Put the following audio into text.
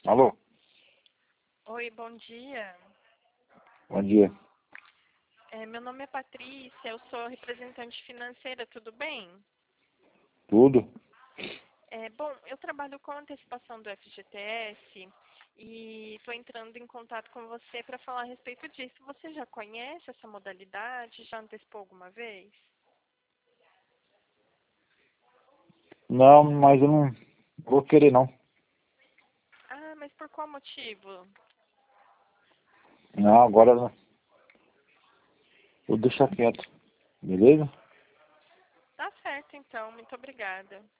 Alô? Oi, bom dia. Bom dia. Meu nome é Patrícia, eu sou representante financeira, tudo bem? Tudo? Bom, eu trabalho com antecipação do FGTS e estou entrando em contato com você para falar a respeito disso. Você já conhece essa modalidade? Já antecipou alguma vez? Não, mas eu não vou querer não. Ah, mas por qual motivo? Não, agora não. Vou deixar quieto. Beleza? Tá certo, então. Muito obrigada.